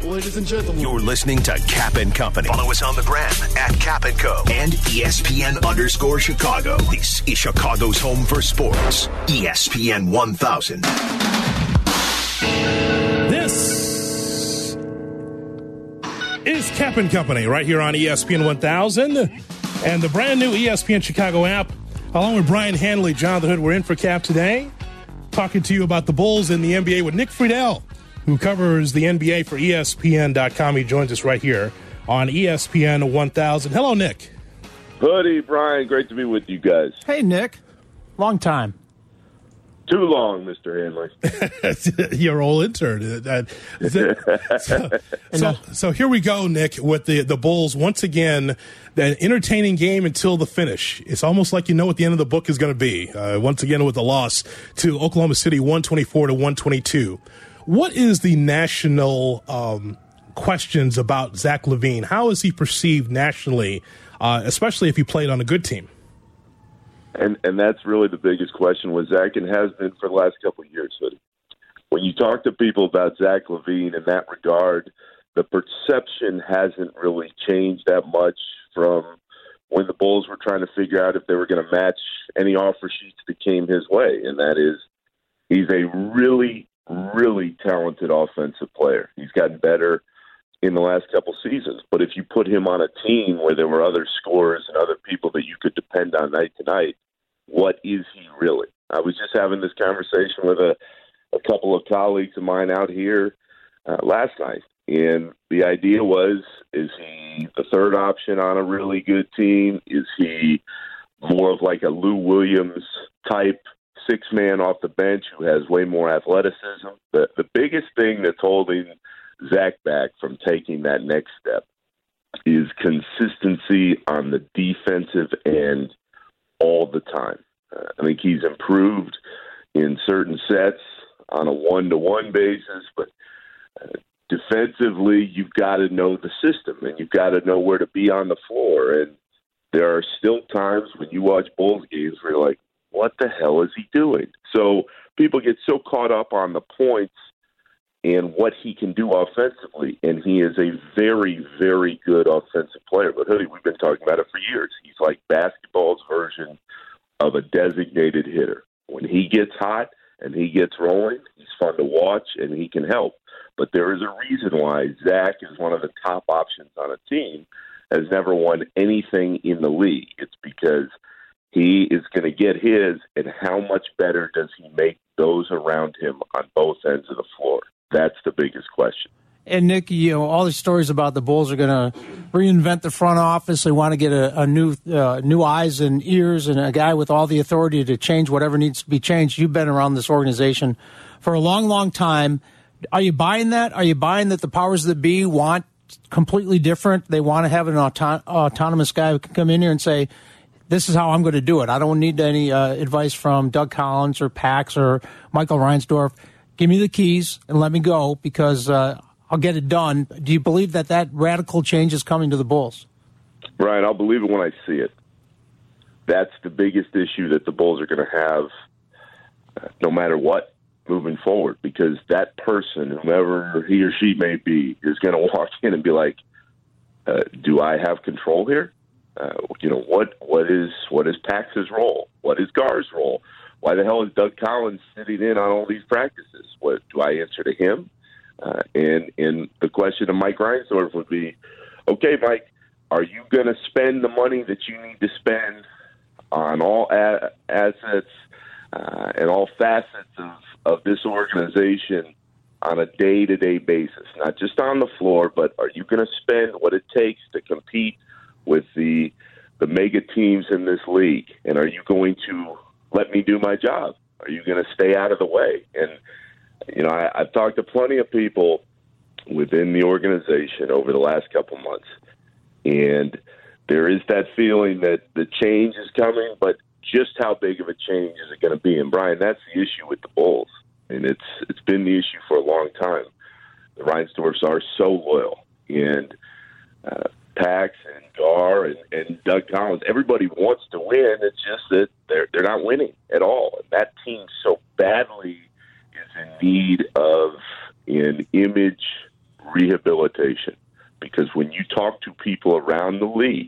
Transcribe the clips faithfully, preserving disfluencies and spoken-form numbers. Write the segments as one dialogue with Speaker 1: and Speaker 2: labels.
Speaker 1: Ladies and gentlemen,
Speaker 2: you're listening to Cap and Company. Follow us on the gram at Cap and Co. and E S P N underscore Chicago. This is Chicago's home for sports. E S P N one thousand.
Speaker 3: This is Cap and Company right here on E S P N one thousand and the brand new E S P N Chicago app. Along with Brian Hanley, Jonathan Hood, we're in for Cap today, talking to you about the Bulls in the N B A with Nick Friedel, who covers the N B A for E S P N dot com. He joins us right here on E S P N one thousand. Hello, Nick.
Speaker 4: Hoodie, Brian, great to be with you guys.
Speaker 5: Hey, Nick. Long time.
Speaker 4: Too long, Mister Hanley.
Speaker 3: Your old intern. Uh, so, so, so here we go, Nick, with the, the Bulls. Once again, the entertaining game until the finish. It's almost like you know what the end of the book is going to be. Uh, once again, with the loss to Oklahoma City, one twenty-four to one twenty-two. What is the national um, questions about Zach LaVine? How is he perceived nationally, uh, especially if he played on a good team?
Speaker 4: And and that's really the biggest question with Zach, and has been for the last couple of years. But when you talk to people about Zach LaVine in that regard, the perception hasn't really changed that much from when the Bulls were trying to figure out if they were going to match any offer sheets that came his way, and that is he's a really really talented offensive player. He's gotten better in the last couple seasons. But if you put him on a team where there were other scorers and other people that you could depend on night to night, what is he really? I was just having this conversation with a, a couple of colleagues of mine out here uh, last night. And the idea was, is he the third option on a really good team? Is he more of like a Lou Williams type six man off the bench who has way more athleticism? The the biggest thing that's holding Zach back from taking that next step is consistency on the defensive end all the time. Uh, I think he's improved in certain sets on a one-to-one basis, but uh, defensively, you've got to know the system and you've got to know where to be on the floor. And there are still times when you watch Bulls games where you're like, what the hell is he doing? So people get so caught up on the points and what he can do offensively, and he is a very, very good offensive player. But, Hoodie, we've been talking about it for years. He's like basketball's version of a designated hitter. When he gets hot and he gets rolling, he's fun to watch, and he can help. But there is a reason why Zach is one of the top options on a team, has never won anything in the league. It's because he is going to get his, and how much better does he make those around him on both ends of the floor? That's the biggest question.
Speaker 5: And, Nick, you know, all these stories about the Bulls are going to reinvent the front office. They want to get a, a new uh, new eyes and ears and a guy with all the authority to change whatever needs to be changed. You've been around this organization for a long, long time. Are you buying that? Are you buying that the powers that be want completely different? They want to have an auto- autonomous guy who can come in here and say, this is how I'm going to do it. I don't need any uh, advice from Doug Collins or Pax or Michael Reinsdorf. Give me the keys and let me go because uh, I'll get it done. Do you believe that that radical change is coming to the Bulls?
Speaker 4: Brian, I'll believe it when I see it. That's the biggest issue that the Bulls are going to have uh, no matter what moving forward, because that person, whoever he or she may be, is going to walk in and be like, uh, do I have control here? Uh, you know, what what is what is Pax's role? What is Gar's role? Why the hell is Doug Collins sitting in on all these practices? What do I answer to him? Uh, and and the question to Mike Reinsdorf would be, okay, Mike, are you going to spend the money that you need to spend on all a- assets uh, and all facets of, of this organization on a day-to-day basis, not just on the floor, but are you going to spend what it takes to compete with the the mega teams in this league? And are you going to let me do my job? Are you going to stay out of the way? And, you know, I, I've talked to plenty of people within the organization over the last couple months, and there is that feeling that the change is coming, but just how big of a change is it going to be? And, Brian, that's the issue with the Bulls, and it's it's been the issue for a long time. The Reinsdorfs are so loyal, and uh, Pax and Gar and, and Doug Collins, everybody wants to win. It's just that they're they're not winning at all. And that team so badly is in need of an image rehabilitation. Because when you talk to people around the league,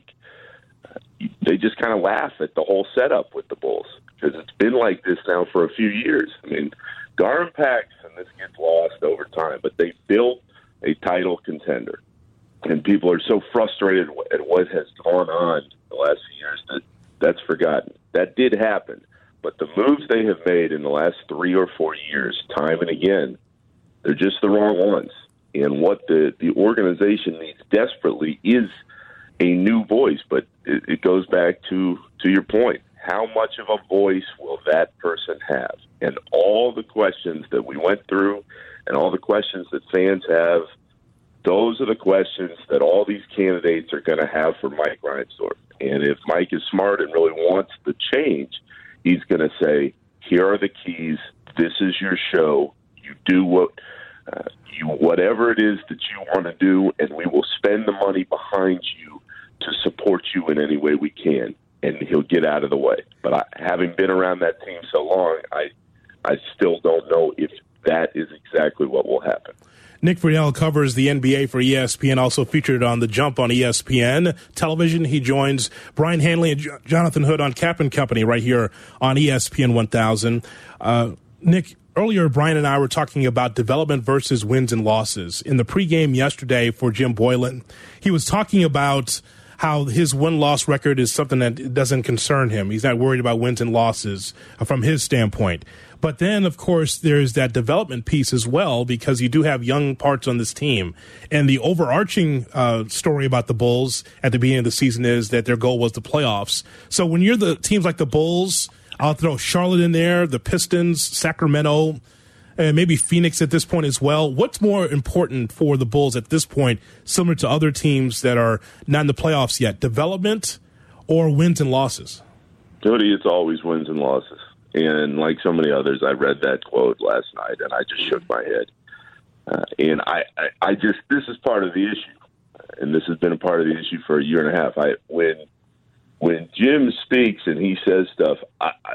Speaker 4: they just kind of laugh at the whole setup with the Bulls, because it's been like this now for a few years. I mean, Gar and Pax, and this gets lost over time, but they built a title contender. And people are so frustrated at what has gone on the last few years that that's forgotten. That did happen. But the moves they have made in the last three or four years, time and again, they're just the wrong ones. And what the, the organization needs desperately is a new voice. But it, it goes back to, to your point. How much of a voice will that person have? And all the questions that we went through and all the questions that fans have, those are the questions that all these candidates are going to have for Mike Reinsdorf. And if Mike is smart and really wants the change, he's going to say, here are the keys. This is your show. You do what uh, you whatever it is that you want to do, and we will spend the money behind you to support you in any way we can. And he'll get out of the way. But I, having been around that team so long, I I still don't know if that is exactly what will happen.
Speaker 3: Nick Friedell covers the N B A for E S P N, also featured on The Jump on E S P N television. He joins Brian Hanley and J- Jonathan Hood on Cap and Company right here on E S P N one thousand. Uh, Nick, earlier Brian and I were talking about development versus wins and losses. In the pregame yesterday for Jim Boylan, he was talking about how his win-loss record is something that doesn't concern him. He's not worried about wins and losses from his standpoint. But then, of course, there's that development piece as well, because you do have young parts on this team. And the overarching uh, story about the Bulls at the beginning of the season is that their goal was the playoffs. So when you're the teams like the Bulls, I'll throw Charlotte in there, the Pistons, Sacramento, and maybe Phoenix at this point as well. What's more important for the Bulls at this point, similar to other teams that are not in the playoffs yet, development or wins and losses?
Speaker 4: Jody, it's always wins and losses. And like so many others, I read that quote last night, and I just shook my head. Uh, and I, I, I just, this is part of the issue. And this has been a part of the issue for a year and a half. I, when, when Jim speaks and he says stuff, I, I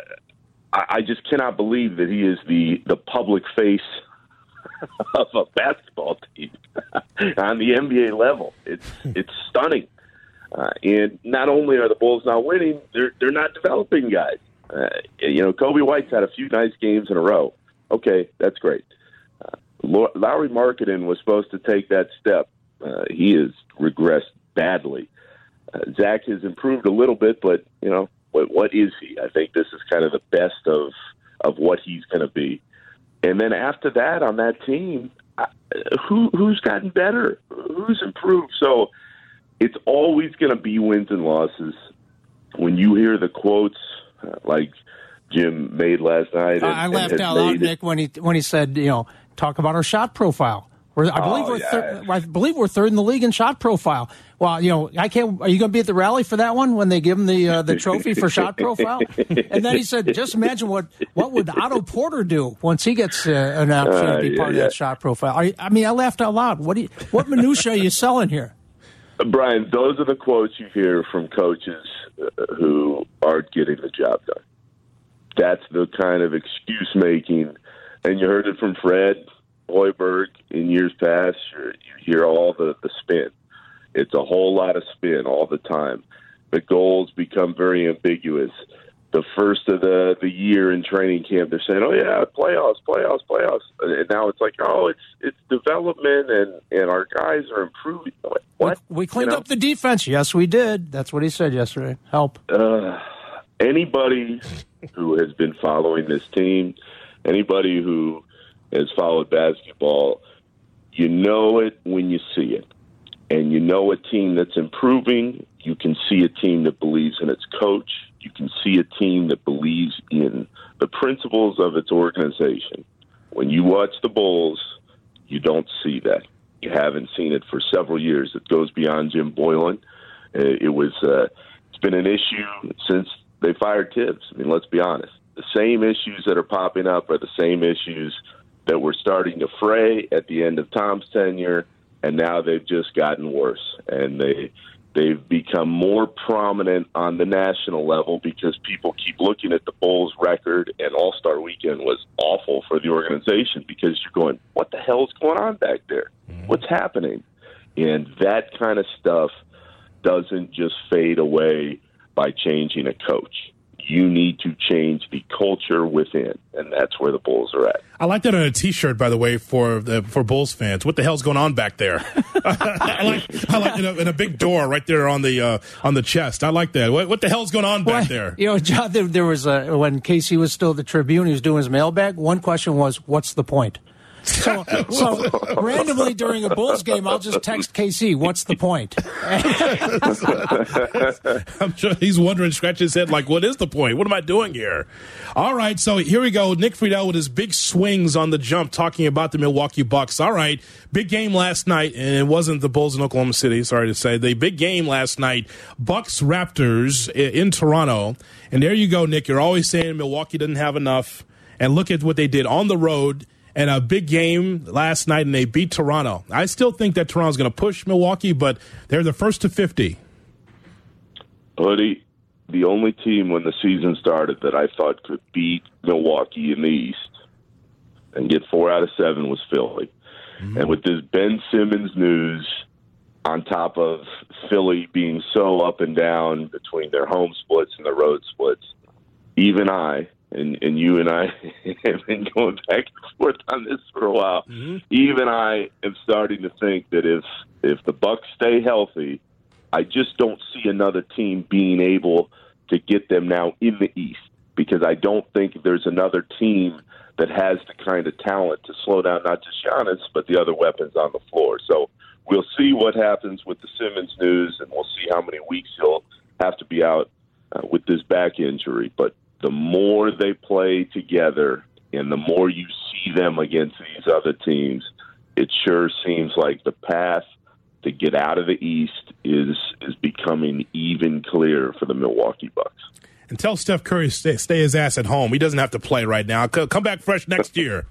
Speaker 4: I just cannot believe that he is the, the public face of a basketball team on the N B A level. It's it's stunning. Uh, and not only are the Bulls not winning, they're they're not developing guys. Uh, you know, Kobe White's had a few nice games in a row. Okay, that's great. Uh, Lauri Markkanen was supposed to take that step. Uh, he has regressed badly. Uh, Zach has improved a little bit, but, you know, What, what is he? I think this is kind of the best of of what he's going to be. And then after that, on that team, I, who who's gotten better? Who's improved? So it's always going to be wins and losses. When you hear the quotes uh, like Jim made last night, and,
Speaker 5: I laughed out loud, Nick, when he when he said, you know, talk about our shot profile. We're, I believe oh, we're yeah. thir- I believe we're third in the league in shot profile. Well, you know, I can't. Are you going to be at the rally for that one when they give him the uh, the trophy for shot profile? And then he said, "Just imagine what what would Otto Porter do once he gets uh, an opportunity to be uh, yeah, part yeah. of that shot profile." Are you, I mean, I laughed out loud. What do you, what minutia are you selling here,
Speaker 4: Brian? Those are the quotes you hear from coaches uh, who aren't getting the job done. That's the kind of excuse making, and you heard it from Fred Hoiberg in years past. You hear all the, the spin. It's a whole lot of spin all the time. The goals become very ambiguous. The first of the, the year in training camp, they're saying, oh, yeah, playoffs, playoffs, playoffs. And now it's like, oh, it's it's development, and, and our guys are improving. What?
Speaker 5: We, we cleaned
Speaker 4: you know?
Speaker 5: up the defense. Yes, we did. That's what he said yesterday. Help.
Speaker 4: Uh, anybody who has been following this team, anybody who has followed basketball, you know it when you see it. And you know a team that's improving. You can see a team that believes in its coach. You can see a team that believes in the principles of its organization. When you watch the Bulls, you don't see that. You haven't seen it for several years. It goes beyond Jim Boylan. It was uh, it's been an issue since they fired Tibbs. I mean, let's be honest. The same issues that are popping up are the same issues that were starting to fray at the end of Tom's tenure, and now they've just gotten worse. And they They've become more prominent on the national level because people keep looking at the Bulls' record, and All-Star Weekend was awful for the organization because you're going, what the hell is going on back there? Mm-hmm. What's happening? And that kind of stuff doesn't just fade away by changing a coach. You need to change the culture within, and that's where the Bulls are at.
Speaker 3: I like that on a T-shirt, by the way, for the for Bulls fans. What the hell's going on back there? I like I like it in a, in a big door right there on the uh, on the chest. I like that. What, what the hell's going on back well, there?
Speaker 5: You know, John, there, there was a, when Casey was still the Tribune, he was doing his mailbag. One question was, "What's the point?" So, so randomly during a Bulls game, I'll just text K C, what's the point?
Speaker 3: I'm sure he's wondering, scratching his head like, what is the point? What am I doing here? All right, so here we go. Nick Friedel with his big swings on the jump talking about the Milwaukee Bucks. All right, big game last night, and it wasn't the Bulls in Oklahoma City, sorry to say. The big game last night, Bucks-Raptors in Toronto. And there you go, Nick. You're always saying Milwaukee doesn't have enough. And look at what they did on the road. And a big game last night, and they beat Toronto. I still think that Toronto's going to push Milwaukee, but they're the first to fifty.
Speaker 4: Buddy, the only team when the season started that I thought could beat Milwaukee in the East and get four out of seven was Philly. Mm-hmm. And with this Ben Simmons news on top of Philly being so up and down between their home splits and their road splits, even I, And, and you and I have been going back and forth on this for a while. Mm-hmm. Even I am starting to think that if if the Bucks stay healthy, I just don't see another team being able to get them now in the East, because I don't think there's another team that has the kind of talent to slow down not just Giannis, but the other weapons on the floor. So we'll see what happens with the Simmons news, and we'll see how many weeks he'll have to be out uh, with this back injury. But the more they play together and the more you see them against these other teams, it sure seems like the path to get out of the East is is becoming even clearer for the Milwaukee Bucks.
Speaker 3: And tell Steph Curry to stay, stay his ass at home. He doesn't have to play right now. Come back fresh next year.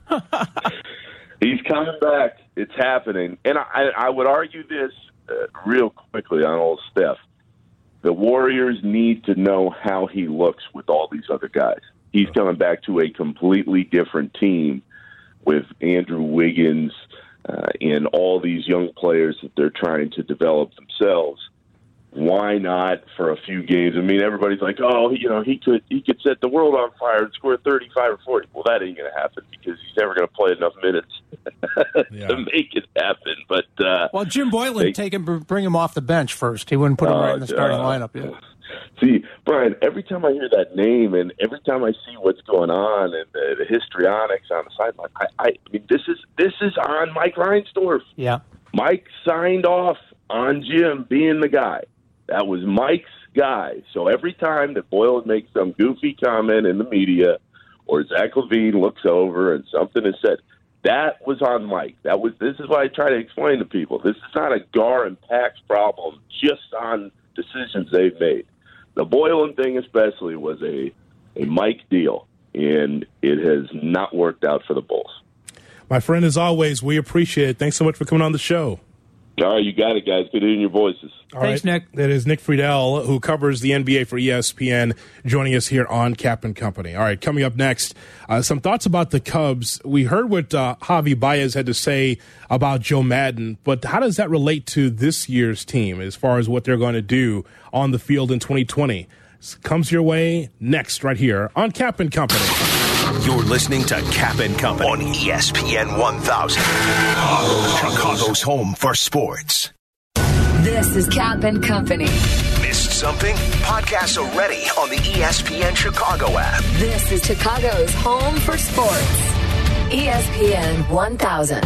Speaker 4: He's coming back. It's happening. And I, I would argue this uh, real quickly on old Steph. The Warriors need to know how he looks with all these other guys. He's coming back to a completely different team with Andrew Wiggins uh, and all these young players that they're trying to develop themselves. Why not for a few games? I mean, everybody's like, oh, you know, he could he could set the world on fire and score thirty-five or forty. Well, that ain't going to happen because he's never going to play enough minutes yeah. to make it happen. But uh,
Speaker 5: well, Jim Boylan they, take him, bring him off the bench first. He wouldn't put him uh, right in the starting uh, lineup. Yeah.
Speaker 4: See, Brian, every time I hear that name and every time I see what's going on and the, the histrionics on the sideline, I, I, I mean, this is this is on Mike Reinsdorf.
Speaker 5: Yeah,
Speaker 4: Mike signed off on Jim being the guy. That was Mike's guy. So every time that Boyle would make some goofy comment in the media or Zach LaVine looks over and something is said, that was on Mike. That was. This is what I try to explain to people. This is not a Gar and Pax problem just on decisions they've made. The Boylan thing especially was a, a Mike deal, and it has not worked out for the Bulls.
Speaker 3: My friend, as always, we appreciate it. Thanks so much for coming on the show.
Speaker 4: All right, you got it, guys. Good hearing your voices.
Speaker 3: All
Speaker 5: Thanks,
Speaker 3: right.
Speaker 5: Nick.
Speaker 3: That is Nick Friedel, who covers the N B A for E S P N, joining us here on Cap and Company. All right, coming up next, uh, some thoughts about the Cubs. We heard what uh, Javi Baez had to say about Joe Madden, but how does that relate to this year's team as far as what they're going to do on the field in twenty twenty? Comes your way next right here on Cap and Company.
Speaker 2: You're listening to Cap and Company on E S P N one thousand. Chicago's home for sports.
Speaker 1: This is Cap and Company.
Speaker 2: Missed something? Podcasts are ready on the E S P N Chicago app.
Speaker 1: This is Chicago's home for sports. E S P N one thousand.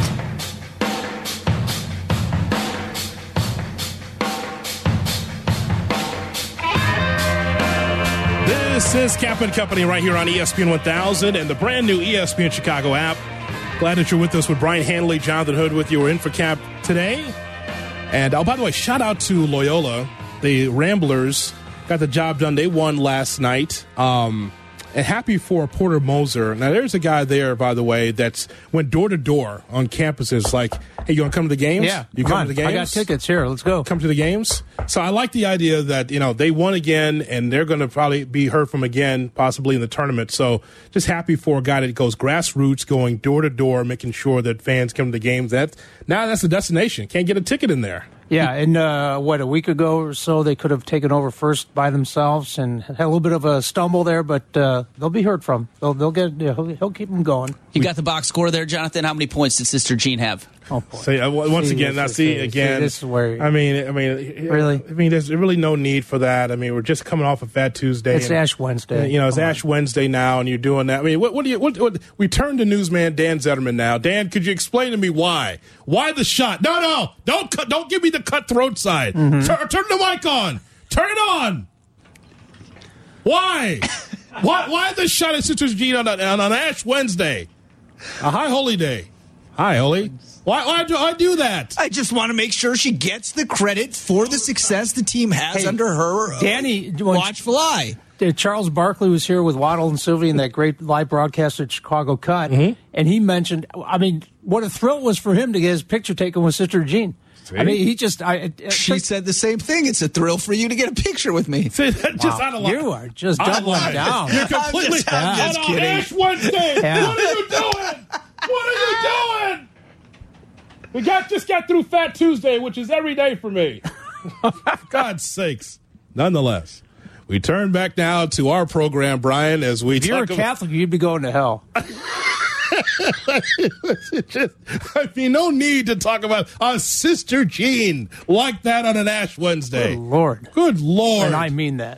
Speaker 3: This is Cap and Company right here on E S P N one thousand and the brand new E S P N Chicago app. Glad that you're with us with Brian Hanley, Jonathan Hood with you. We're in for Cap today. And, oh, by the way, shout out to Loyola. The Ramblers got the job done. They won last night. Um, And happy for Porter Moser. Now, there's a guy there, by the way, that's went door to door on campuses like, hey, you want to come to the games?
Speaker 5: Yeah.
Speaker 3: You come, come to the games?
Speaker 5: I got tickets here. Let's go.
Speaker 3: Come to the games? So I like the idea that, you know, they won again and they're going to probably be heard from again, possibly in the tournament. So just happy for a guy that goes grassroots, going door to door, making sure that fans come to the games. That, now that's a destination. Can't get a ticket in there.
Speaker 5: Yeah, and uh, what, a week ago or so, they could have taken over first by themselves and had a little bit of a stumble there, but uh, they'll be heard from. They'll, they'll get, yeah, he'll, he'll keep them going.
Speaker 6: You got the box score there, Jonathan. How many points did Sister Jean have?
Speaker 5: Oh, boy.
Speaker 3: So, uh, once
Speaker 5: see,
Speaker 3: again, now see,
Speaker 5: see
Speaker 3: again.
Speaker 5: see, this is where
Speaker 3: I mean, I mean,
Speaker 5: really,
Speaker 3: I mean, there's really no need for that. I mean, we're just coming off of Fat Tuesday.
Speaker 5: It's
Speaker 3: and,
Speaker 5: Ash Wednesday.
Speaker 3: You know, it's
Speaker 5: Come
Speaker 3: Ash
Speaker 5: on.
Speaker 3: Wednesday now, and you're doing that. I mean, what, what do you? What, what? We turn to newsman Dan Zetterman now. Dan, could you explain to me why? Why the shot? No, no, don't cut. Don't give me the cutthroat side.
Speaker 5: Mm-hmm.
Speaker 3: Turn, turn the mic on. Turn it on. Why? why? Why the shot at Sister Jean on, on, on Ash Wednesday, a high holy day? Hi, Holy. Why, why do I do that?
Speaker 7: I just want to make sure she gets the credit for the success the team has
Speaker 5: Hey,
Speaker 7: under her uh,
Speaker 5: Danny,
Speaker 7: watchful eye.
Speaker 5: Uh, Charles Barkley was here with Waddle and Sylvie in that great live broadcast at Chicago Cut, mm-hmm. and he mentioned, I mean, what a thrill it was for him to get his picture taken with Sister Jean. See? I mean, he just... I, I,
Speaker 7: she
Speaker 5: I,
Speaker 7: said the same thing. It's a thrill for you to get a picture with me.
Speaker 3: See, just
Speaker 5: wow.
Speaker 3: out of line.
Speaker 5: You are just doubling down.
Speaker 3: You're completely...
Speaker 7: I'm just, I'm just
Speaker 3: on
Speaker 7: kidding.
Speaker 3: Ash Wednesday.
Speaker 5: Yeah.
Speaker 3: What are you doing? What are you doing? We got just got through Fat Tuesday, which is every day for me. For God's sakes. Nonetheless, we turn back now to our program, Brian, as we
Speaker 5: if you're a
Speaker 3: talk
Speaker 5: Catholic, you'd be going to hell.
Speaker 3: just, I mean, no need to talk about a Sister Jean like that on an Ash Wednesday.
Speaker 5: Good Lord.
Speaker 3: Good Lord.
Speaker 5: And I mean that.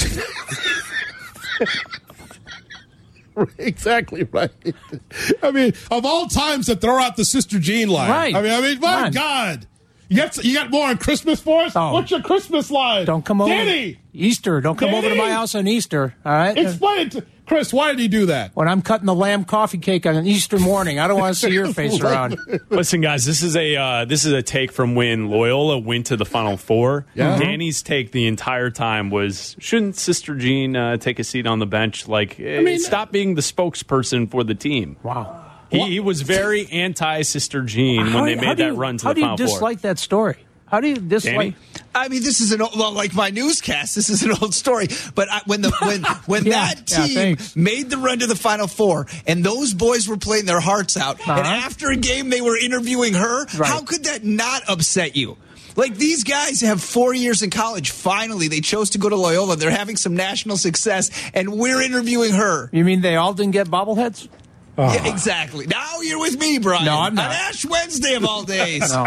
Speaker 3: Exactly right. I mean, of all times to throw out the Sister Jean line.
Speaker 5: Right.
Speaker 3: I mean, I mean, my
Speaker 5: Come
Speaker 3: God. You got, you got more on Christmas for us?
Speaker 5: Oh.
Speaker 3: What's your Christmas line?
Speaker 5: Don't come over.
Speaker 3: Danny!
Speaker 5: Easter. Don't come
Speaker 3: Danny!
Speaker 5: over to my house on Easter. All right?
Speaker 3: Explain it to Chris, why did he do that?
Speaker 5: When I'm cutting the lamb coffee cake on an Easter morning, I don't want to see your face around.
Speaker 8: Listen, guys, this is a uh, this is a take from when Loyola went to the Final Four.
Speaker 3: Yeah.
Speaker 8: Danny's take the entire time was, shouldn't Sister Jean uh, take a seat on the bench? Like, I
Speaker 3: mean,
Speaker 8: stop being the spokesperson for the team.
Speaker 5: Wow.
Speaker 8: He, he was very anti-Sister Jean
Speaker 5: How
Speaker 8: when they
Speaker 5: do-
Speaker 8: made
Speaker 5: how do
Speaker 8: that
Speaker 5: you-
Speaker 8: run to
Speaker 5: How
Speaker 8: the
Speaker 5: do you
Speaker 8: Final Four.
Speaker 5: dislike that story? How do you dislike?
Speaker 8: Danny?
Speaker 7: I mean, this is an old, well, like my newscast. This is an old story. But I, when the when when
Speaker 5: Yeah,
Speaker 7: that
Speaker 5: yeah,
Speaker 7: team
Speaker 5: thanks.
Speaker 7: made the run to the Final Four, and those boys were playing their hearts out,
Speaker 5: Uh-huh.
Speaker 7: and after a game they were interviewing her,
Speaker 5: Right.
Speaker 7: how could that not upset you? Like, these guys have four years in college. Finally, they chose to go to Loyola. They're having some national success, and we're interviewing her.
Speaker 5: You mean they all didn't get bobbleheads?
Speaker 7: Yeah, exactly. Now you're with me, Brian.
Speaker 5: No, I'm not.
Speaker 7: On Ash Wednesday of all days.
Speaker 5: No.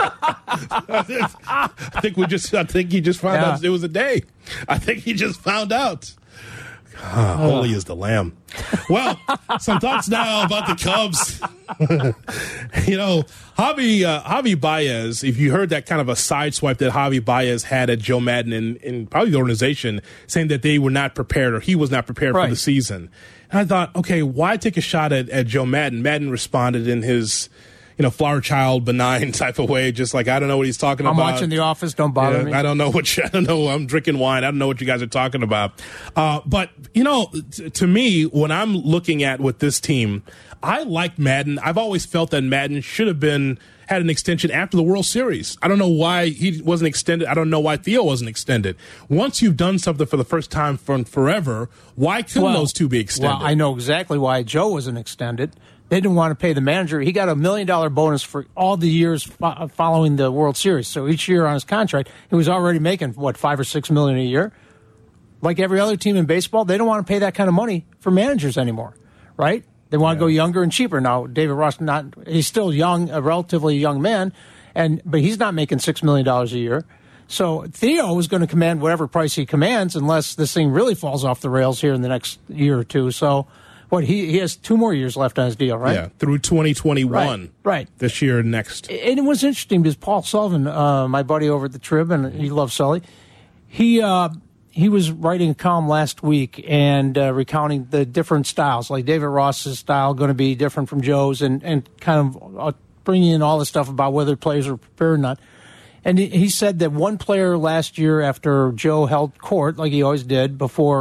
Speaker 3: I think we just. I think he just found
Speaker 5: Yeah.
Speaker 3: out it was a day. I think he just found out. Ah, holy is the Lamb. Well, some thoughts now about the Cubs. You know, Javi uh, Javi Baez. If you heard that kind of a sideswipe that Javi Baez had at Joe Madden and, and probably the organization, saying that they were not prepared or he was not prepared
Speaker 5: Right.
Speaker 3: for the season. And I thought, okay, why take a shot at, at Joe Madden? Madden responded in his, you know, flower child, benign type of way, just like, I don't know what he's talking
Speaker 5: I'm
Speaker 3: about.
Speaker 5: watching The Office. Don't bother
Speaker 3: Yeah,
Speaker 5: me.
Speaker 3: I don't know what you, I don't know. I'm drinking wine. I don't know what you guys are talking about. Uh, but, you know, t- to me, when I'm looking at with this team, I like Madden. I've always felt that Madden should have been had an extension after the World Series. I don't know why he wasn't extended. I don't know why Theo wasn't extended. Once you've done something for the first time from forever, why couldn't
Speaker 5: Well-
Speaker 3: those two be extended?
Speaker 5: Well, I know exactly why Joe wasn't extended. They didn't want to pay the manager. He got a million dollar bonus for all the years fo- following the World Series. So each year on his contract, he was already making, what, five or six million a year? Like every other team in baseball, they don't want to pay that kind of money for managers anymore, right? They want to go younger and cheaper. Now, David Ross, not he's still young, a relatively young man, and but he's not making six million dollars a year. So Theo is going to command whatever price he commands unless this thing really falls off the rails here in the next year or two. So what, he, he has two more years left on his deal, right?
Speaker 3: Yeah, through twenty twenty-one.
Speaker 5: Right, right.
Speaker 3: This year and next.
Speaker 5: And it was interesting because Paul Sullivan, uh, my buddy over at the Trib, and he loves Sully, he uh, he was writing a column last week and uh, recounting the different styles, like David Ross's style going to be different from Joe's, and, and kind of uh, bringing in all the stuff about whether players are prepared or not. And he said that one player last year, after Joe held court, like he always did, before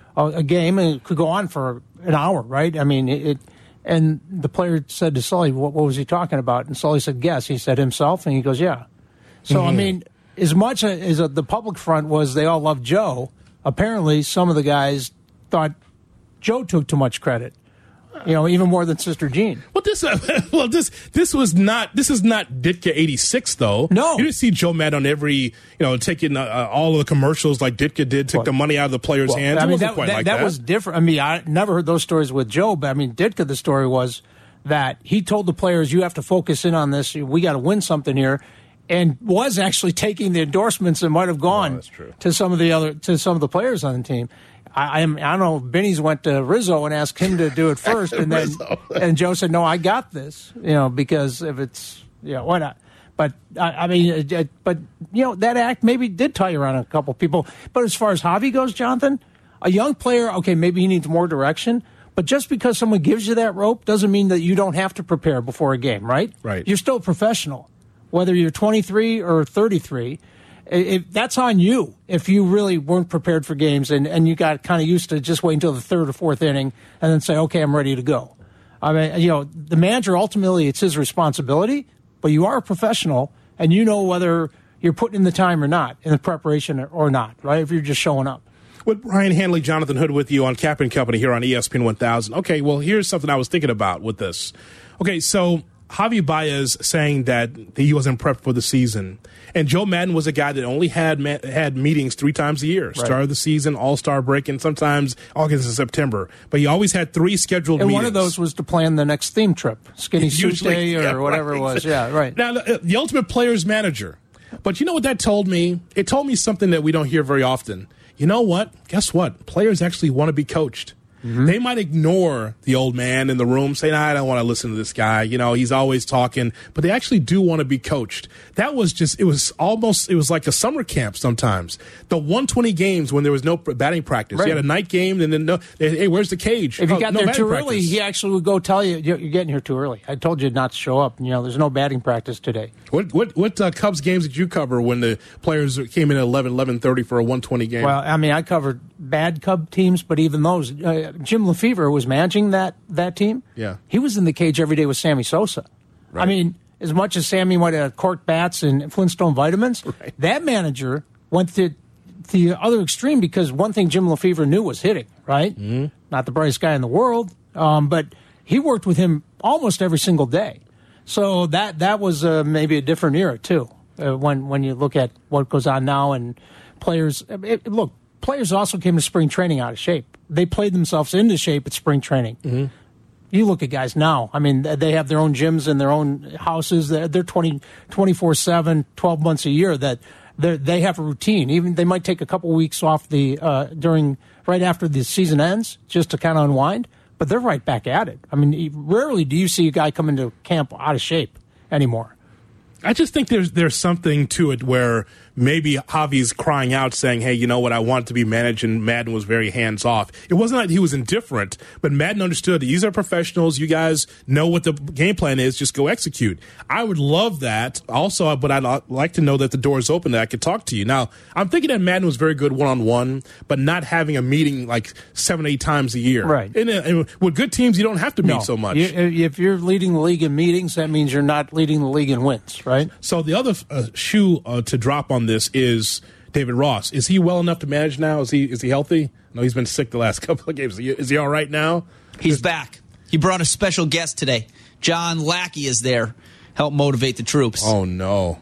Speaker 5: a, a game, and it could go on for an hour, right? I mean, it. it and the player said to Sully, what, what was he talking about? And Sully said, guess. He said himself, and he goes, yeah. So, mm-hmm. I mean, as much as the public front was they all loved Joe, apparently some of the guys thought Joe took too much credit. You know, even more than Sister Jean.
Speaker 3: Well, this, uh, well, this, this was not. This is not Ditka eighty-six, though.
Speaker 5: No,
Speaker 3: you didn't see Joe Madden on every, you know, taking uh, all of the commercials like Ditka did, took well, the money out of the players' well, hands.
Speaker 5: I mean,
Speaker 3: it wasn't
Speaker 5: that,
Speaker 3: quite
Speaker 5: that,
Speaker 3: like
Speaker 5: that
Speaker 3: that.
Speaker 5: was different. I mean, I never heard those stories with Joe, but I mean, Ditka, the story was that he told the players, "You have to focus in on this. We got to win something here." And was actually taking the endorsements that might have gone
Speaker 3: oh,
Speaker 5: to some of the other to some of the players on the team. I, I'm, I don't know. Benny's went to Rizzo and asked him to do it first, and then and Joe said, "No, I got this." You know, because if it's yeah, you know, why not? But I, I mean, it, it, but you know, that act maybe did tie around a couple people. But as far as Javi goes, Jonathan, a young player, okay, maybe he needs more direction. But just because someone gives you that rope doesn't mean that you don't have to prepare before a game, right?
Speaker 3: Right.
Speaker 5: You're still a professional, whether you're twenty-three or thirty-three. If that's on you if you really weren't prepared for games and, and you got kind of used to just wait until the third or fourth inning and then say, okay, I'm ready to go. I mean, you know, the manager, ultimately, it's his responsibility, but you are a professional and you know whether you're putting in the time or not, in the preparation or not, right, if you're just showing up.
Speaker 3: With Brian Hanley, Jonathan Hood with you on Cap and Company here on E S P N one thousand. Okay, well, here's something I was thinking about with this. Okay, so Javi Baez saying that he wasn't prepped for the season. And Joe Madden was a guy that only had had meetings three times a year. Right. Start of the season, All-Star break, and sometimes August and September. But he always had three scheduled
Speaker 5: and
Speaker 3: meetings.
Speaker 5: And one of those was to plan the next theme trip, Skinny Suit Day or
Speaker 3: yeah,
Speaker 5: whatever
Speaker 3: right.
Speaker 5: it was. Yeah, right.
Speaker 3: Now, the, the ultimate player's manager. But you know what that told me? It told me something that we don't hear very often. You know what? Guess what? Players actually want to be coached. Mm-hmm. They might ignore the old man in the room, saying, I don't want to listen to this guy. You know, he's always talking. But they actually do want to be coached. That was just, it was almost, it was like a summer camp sometimes. The one twenty games when there was no batting practice. Right. You had a night game, and then, no, hey, where's the cage?
Speaker 5: If you
Speaker 3: oh,
Speaker 5: got
Speaker 3: no
Speaker 5: there too
Speaker 3: practice.
Speaker 5: early, he actually would go tell you, you're getting here too early. I told you not to show up. You know, there's no batting practice today.
Speaker 3: What what what uh, Cubs games did you cover when the players came in at eleven, eleven thirty for a one twenty game?
Speaker 5: Well, I mean, I covered bad Cub teams, but even those. Uh, Jim Lefevre was managing that, that team.
Speaker 3: Yeah.
Speaker 5: He was in the cage every day with Sammy Sosa. Right. I mean, as much as Sammy might have cork bats and Flintstone vitamins, right. that manager went to the other extreme because one thing Jim Lefevre knew was hitting, right? Mm-hmm. Not the brightest guy in the world, um, but he worked with him almost every single day. So that that was uh, maybe a different era, too, uh, when, when you look at what goes on now. And players, it, look, players also came to spring training out of shape. They played themselves into shape at spring training. Mm-hmm. You look at guys now. I mean, they have their own gyms and their own houses. They're, they're twenty, twenty-four seven, twelve months a year that they have a routine. Even they might take a couple weeks off the uh, during right after the season ends just to kind of unwind, but they're right back at it. I mean, rarely do you see a guy come into camp out of shape anymore.
Speaker 3: I just think there's there's something to it where maybe Javi's crying out saying, hey, you know what, I want it to be managed, and Madden was very hands-off. It wasn't like he was indifferent, but Madden understood that these are professionals. You guys know what the game plan is. Just go execute. I would love that. Also, but I'd like to know that the door is open, that I could talk to you. Now, I'm thinking that Madden was very good one-on-one, but not having a meeting like seven, eight times a year.
Speaker 5: Right.
Speaker 3: And, and with good teams, you don't have to meet
Speaker 5: no.
Speaker 3: so much.
Speaker 5: You, if you're leading the league in meetings, that means you're not leading the league in wins, right?
Speaker 3: So the other uh, shoe uh, to drop on this is David Ross. Is he well enough to manage now? Is he is he healthy? No, he's been sick the last couple of games. Is he, is he all right now?
Speaker 6: He's back. He brought a special guest today. John Lackey is there. Help motivate the troops.
Speaker 3: Oh, no.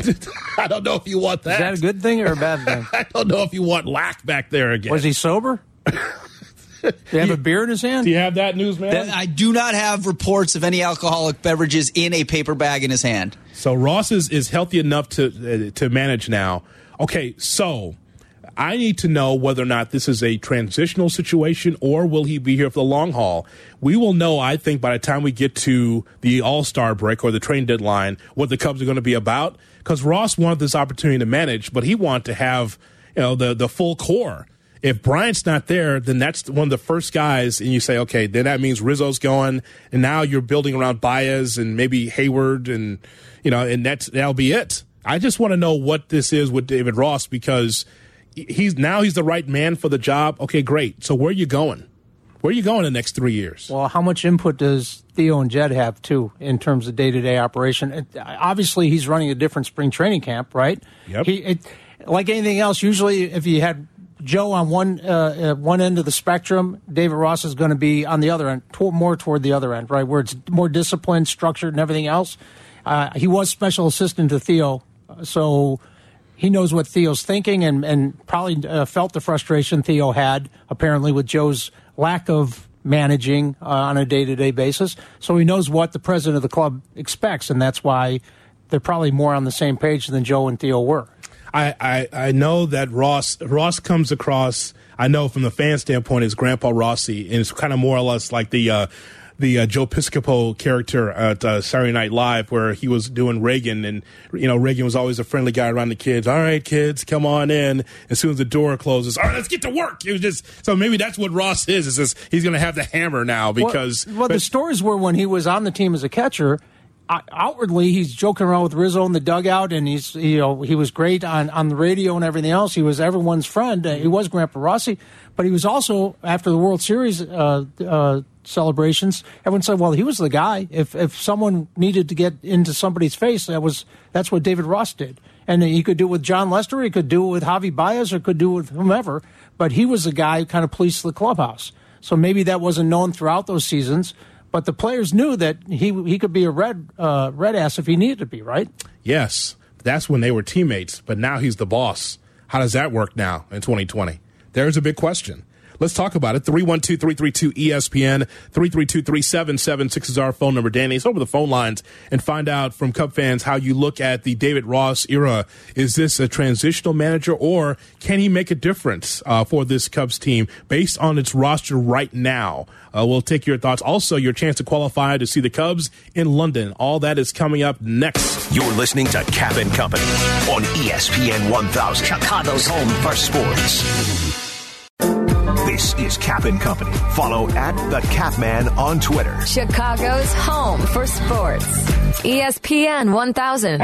Speaker 3: I don't know if you want that.
Speaker 5: Is that a good thing or a bad thing?
Speaker 3: I don't know if you want Lack back there again.
Speaker 5: Was he sober? Do you have a beer in his hand?
Speaker 3: Do you have that news, man?
Speaker 6: That, I do not have reports of any alcoholic beverages in a paper bag in his hand.
Speaker 3: So Ross is, is healthy enough to uh, to manage now. Okay, so I need to know whether or not this is a transitional situation or will he be here for the long haul. We will know, I think, by the time we get to the All-Star break or the trade deadline, what the Cubs are going to be about. Because Ross wanted this opportunity to manage, but he wanted to have, you know, the, the full core. If Bryant's not there, then that's one of the first guys, and you say, okay, then that means Rizzo's going, and now you're building around Baez and maybe Hayward, and you know, and that's that'll be it. I just want to know what this is with David Ross, because he's now he's the right man for the job. Okay, great. So where are you going? Where are you going the next three years?
Speaker 5: Well, how much input does Theo and Jed have, too, in terms of day-to-day operation? It, obviously, he's running a different spring training camp, right?
Speaker 3: Yep.
Speaker 5: He, it, like anything else, usually if you had Joe on one uh, uh, one end of the spectrum, David Ross is going to be on the other end, to- more toward the other end, right, where it's more disciplined, structured, and everything else. Uh, he was special assistant to Theo, so he knows what Theo's thinking and, and probably uh, felt the frustration Theo had, apparently, with Joe's lack of managing uh, on a day-to-day basis. So he knows what the president of the club expects, and that's why they're probably more on the same page than Joe and Theo were.
Speaker 3: I, I, I know that Ross Ross comes across, I know from the fan standpoint, as Grandpa Rossi, and it's kind of more or less like the uh, the uh, Joe Piscopo character at uh, Saturday Night Live, where he was doing Reagan, and you know Reagan was always a friendly guy around the kids. All right, kids, come on in. As soon as the door closes, all right, let's get to work. It was just so maybe that's what Ross is. Is this, he's going to have the hammer now because
Speaker 5: well, well
Speaker 3: but,
Speaker 5: the stories were when he was on the team as a catcher. Outwardly, he's joking around with Rizzo in the dugout, and he's you know he was great on, on the radio and everything else. He was everyone's friend. Uh, he was Grandpa Rossi, but he was also after the World Series uh, uh, celebrations. Everyone said, "Well, he was the guy. If if someone needed to get into somebody's face, that was that's what David Ross did, and he could do it with John Lester, he could do it with Javi Baez, or could do it with whomever. But he was the guy who kind of policed the clubhouse. So maybe that wasn't known throughout those seasons." But the players knew that he he could be a red uh, red ass if he needed to be, right?
Speaker 3: Yes, that's when they were teammates. But now he's the boss. How does that work now in twenty twenty? There's a big question. Let's talk about it. three one two, three three two, E S P N, three three two, three seven seven six is our phone number. Danny, it's over the phone lines and find out from Cub fans how you look at the David Ross era. Is this a transitional manager, or can he make a difference uh, for this Cubs team based on its roster right now? Uh, we'll take your thoughts. Also, your chance to qualify to see the Cubs in London. All that is coming up next.
Speaker 2: You're listening to Cap and Company on E S P N one thousand, Chicago's home for sports. This is Cap and Company. Follow at the Capman on Twitter.
Speaker 1: Chicago's home for sports. E S P N one thousand.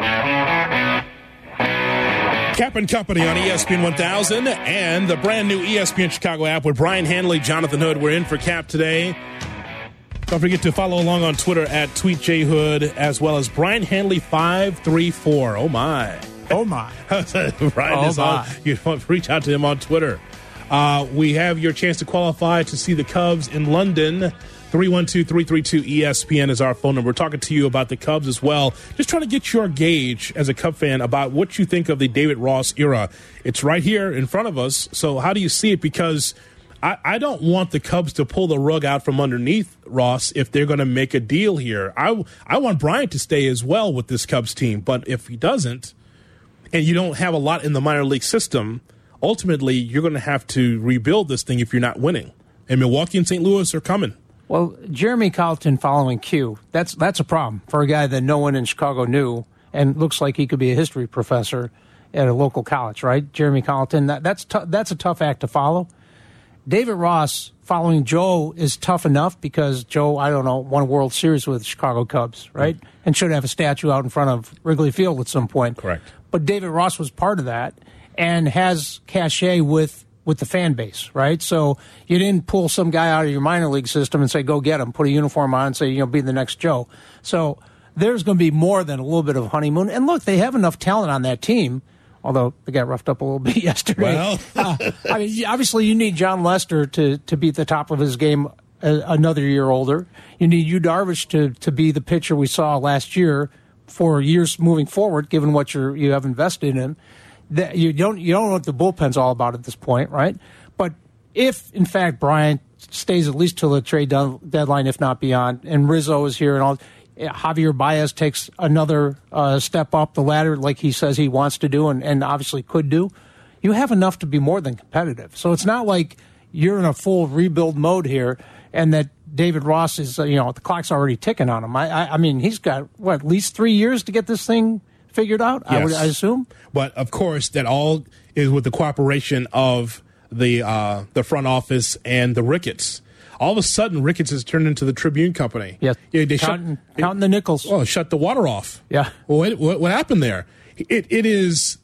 Speaker 3: Cap and Company on E S P N one thousand and the brand new E S P N Chicago app with Brian Hanley, Jonathan Hood. We're in for Cap today. Don't forget to follow along on Twitter at TweetJHood, as well as Brian Hanley five three four. Oh, my.
Speaker 5: Oh, my.
Speaker 3: Brian
Speaker 5: oh
Speaker 3: is
Speaker 5: my.
Speaker 3: on. You want to reach out to him on Twitter. Uh, we have your chance to qualify to see the Cubs in London. three one two, three three two, E S P N is our phone number. We're talking to you about the Cubs as well. Just trying to get your gauge as a Cub fan about what you think of the David Ross era. It's right here in front of us. So how do you see it? Because I, I don't want the Cubs to pull the rug out from underneath Ross if they're going to make a deal here. I, I want Bryant to stay as well with this Cubs team. But if he doesn't, and you don't have a lot in the minor league system, ultimately you're going to have to rebuild this thing if you're not winning. And Milwaukee and Saint Louis are coming.
Speaker 5: Well, Jeremy Colleton following Q, that's that's a problem for a guy that no one in Chicago knew and looks like he could be a history professor at a local college, right? Jeremy Colleton, that, that's, t- that's a tough act to follow. David Ross following Joe is tough enough because Joe, I don't know, won a World Series with the Chicago Cubs, right? Mm-hmm. And should have a statue out in front of Wrigley Field at some point.
Speaker 3: Correct.
Speaker 5: But David Ross was part of that and has cachet with with the fan base, right? So you didn't pull some guy out of your minor league system and say, go get him, put a uniform on and say, you know, be the next Joe. So there's going to be more than a little bit of honeymoon. And look, they have enough talent on that team, although they got roughed up a little bit yesterday.
Speaker 3: Well.
Speaker 5: uh, I mean, obviously you need John Lester to, to be at the top of his game uh, another year older. You need Yu Darvish to, to be the pitcher we saw last year for years moving forward, given what you're, you have invested in. That you don't you don't know what the bullpen's all about at this point, right? But if in fact Bryant stays at least till the trade deadline, if not beyond, and Rizzo is here and all, Javier Baez takes another uh, step up the ladder like he says he wants to do and, and obviously could do, you have enough to be more than competitive. So it's not like you're in a full rebuild mode here and that David Ross is, uh, you know, the clock's already ticking on him. I, I, I mean, he's got, what, at least three years to get this thing figured out,
Speaker 3: yes.
Speaker 5: I would I assume.
Speaker 3: But of course, that all is with the cooperation of the uh, the front office and the Ricketts. All of a sudden, Ricketts has turned into the Tribune Company.
Speaker 5: Yes,
Speaker 3: yeah, they
Speaker 5: counting,
Speaker 3: shut,
Speaker 5: counting the nickels.
Speaker 3: Oh, shut the water off.
Speaker 5: Yeah.
Speaker 3: Well, what, what happened there? It it is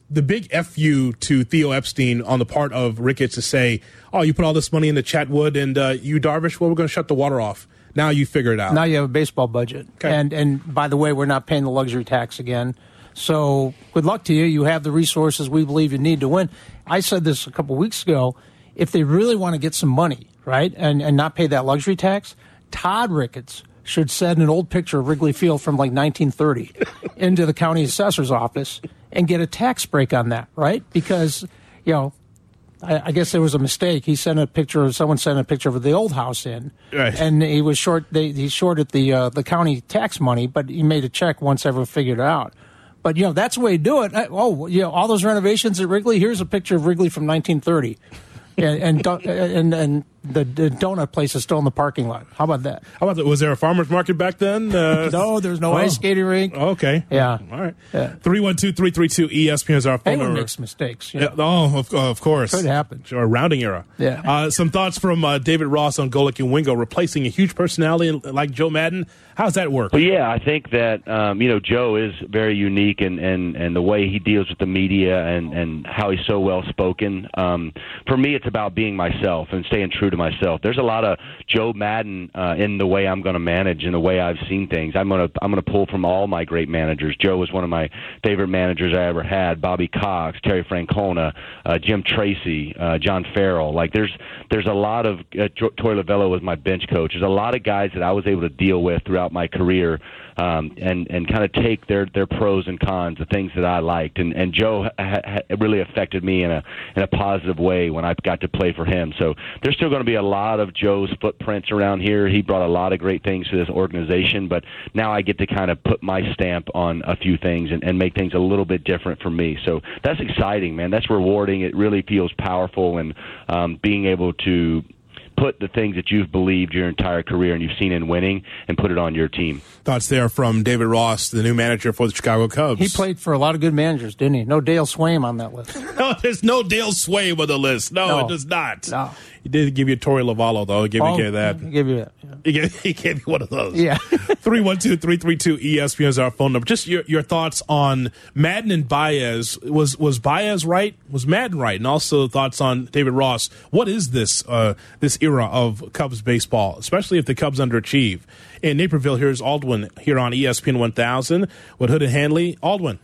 Speaker 3: the big F you to Theo Epstein on the part of Ricketts to say, oh, you put all this money into Chatwood and uh, you, Darvish, well, we're going to shut the water off. Now you figure it out.
Speaker 5: Now you have a baseball budget.
Speaker 3: Okay.
Speaker 5: And, and by the way, we're not paying the luxury tax again. So good luck to you. You have the resources we believe you need to win. I said this a couple weeks ago. If they really want to get some money, right, and, and not pay that luxury tax, Todd Ricketts should send an old picture of Wrigley Field from like nineteen thirty into the county assessor's office and get a tax break on that, right? Because, you know, I, I guess there was a mistake. He sent a picture of someone sent a picture of the old house in,
Speaker 3: right.
Speaker 5: and he was short. They, he shorted the uh, the county tax money, but he made a check once everyone figured it out. But you know that's the way to do it. I, oh, you know all those renovations at Wrigley. Here's a picture of Wrigley from nineteen thirty. and, and and and the, the donut place is still in the parking lot. How about that?
Speaker 3: How about that? Was there a farmer's market back then? Uh,
Speaker 5: no, there's no oh. ice skating rink.
Speaker 3: Okay.
Speaker 5: Yeah.
Speaker 3: All right.
Speaker 5: Yeah.
Speaker 3: three one two, three three two, E S P N is our phone
Speaker 5: Anyone
Speaker 3: number.
Speaker 5: makes mistakes. You know?
Speaker 3: Yeah, oh, of, of course.
Speaker 5: Could happen.
Speaker 3: Sure, rounding error.
Speaker 5: Yeah.
Speaker 3: Uh, some thoughts from uh, David Ross on Golick and Wingo, replacing a huge personality like Joe Madden. How's that work?
Speaker 9: Well, yeah, I think that, um, you know, Joe is very unique and, and, and the way he deals with the media and, and how he's so well-spoken. Um, for me, it's about being myself and staying true to myself. There's a lot of Joe Madden uh, in the way I'm going to manage and the way I've seen things. I'm going to I'm going to pull from all my great managers. Joe was one of my favorite managers I ever had. Bobby Cox, Terry Francona, uh, Jim Tracy, uh, John Farrell. Like there's there's a lot of uh, Torey Lovello was my bench coach. There's a lot of guys that I was able to deal with throughout my career um, and and kind of take their, their pros and cons, the things that I liked. And and Joe ha- ha- really affected me in a in a positive way when I got to play for him. So there's still going to be a lot of Joe's footprints around here. He brought a lot of great things to this organization, but now I get to kind of put my stamp on a few things and, and make things a little bit different for me. So that's exciting, man. That's rewarding. It really feels powerful, and um, being able to put the things that you've believed your entire career and you've seen in winning and put it on your team.
Speaker 3: Thoughts there from David Ross, the new manager for the Chicago Cubs.
Speaker 5: He played for a lot of good managers, didn't he? No Dale Swaim on that list.
Speaker 3: No, there's no Dale Swaim on the list. No,
Speaker 5: no.
Speaker 3: it does not.
Speaker 5: No.
Speaker 3: He did give you Torey Lovello, though. He gave,
Speaker 5: oh,
Speaker 3: you that.
Speaker 5: He gave you that. Yeah.
Speaker 3: He, gave, he gave you one of those.
Speaker 5: Yeah.
Speaker 3: three one two, three three two, E S P N is our phone number. Just your, your thoughts on Madden and Baez. Was was Baez right? Was Madden right? And also thoughts on David Ross. What is this uh, this era of Cubs baseball, especially if the Cubs underachieve? In Naperville, here's Aldwin here on E S P N one thousand with Hood and Hanley. Aldwin.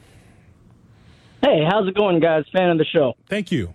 Speaker 10: Hey, how's it going, guys? Fan of the show.
Speaker 3: Thank you.